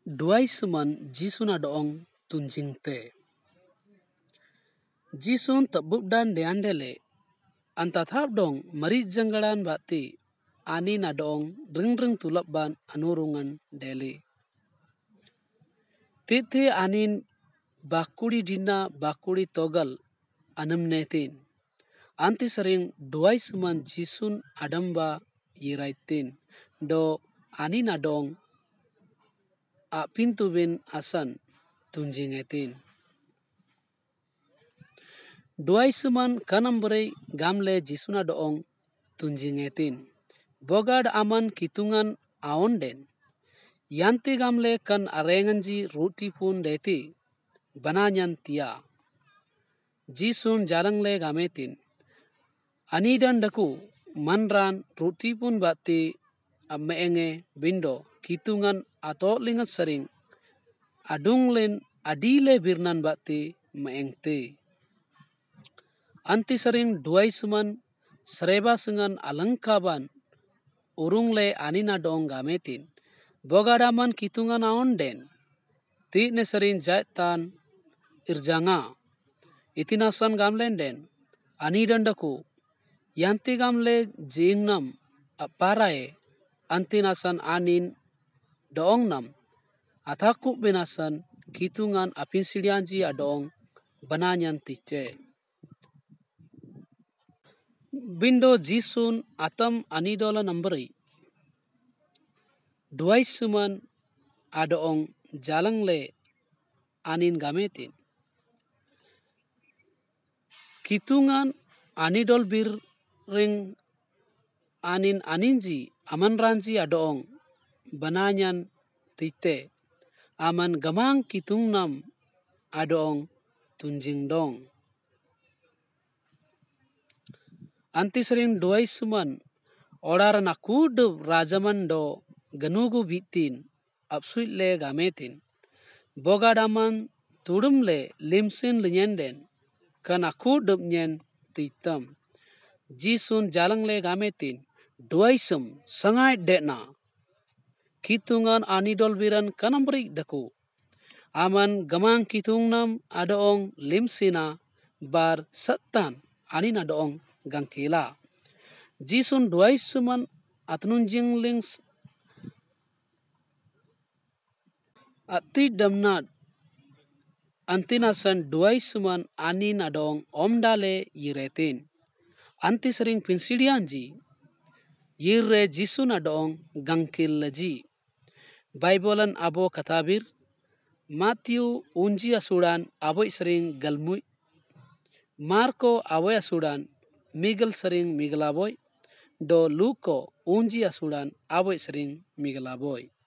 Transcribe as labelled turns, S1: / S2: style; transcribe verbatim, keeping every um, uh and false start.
S1: Duai seman Jisun adoong tunjing te. Jisun tabub dan deandele antathap dong maris janggalan bati ani nadong ring ring tulap ban anurungan deli. Titi anin bakuri dina bakuri togal anam netin. Anti sering duai seman Jisun adamba yiraitin do ani nadong a pintu bin asan tunjingetin. Duai seman kanam berei gamle Jisuna doong tunjingetin. Bogad aman kitungan aonden. Yanti gamle kan arenganji ruti pun deti. Bananyan tia. Jisun jalangle gametin. Anidan daku manran ruti pun bati meenge bindo kitungan atau lingat sering. Adunglen adile birnan bati meengte. Anti sering duai seman sereba sengan alangkaban urungle anina dong gametin. Bogadaman kitungan aonden. Ti ne sering jaitan irjanga. Itinasan gamlenden. Anidan daku. Yanti gamle jingnam aparae. Antinasan anin doong nam. Ataku binasan kitungan apin silianji adong bananyan tice. Bindo Jisun atam anidola nambari. Duai seman adoong jalangle anin gametin. Kitungan anidol bir ring anin aninji aman ranji adoong bananyan tite. Aman gamang kitungnam adoong tunjing dong. Anti sering duai seman orar nakud rajaman do ganugu bitin apsuit le gametin. Bogadaman tudum le limsin lenyenden kan akud nyen titam. Jisun jalang le gametin duai sem sangai dekna. Kitungan anidol biran kanambrik daku. Aman gamang kitungnam adoong limsina bar satan anin adoong gangkila. Jisun duai seman atnunjing lings ati damnad antinasan duai seman anin adong omdale yiretin. Anti sering pinsidianji yirre Jisun adong gangkil laji. Baibolan abo katabir Matthew unji asudan aboy sering galmui. Marko aboy asudan Miguel sering migalaboy. Do Luko unji asudan aboy sering migalaboy.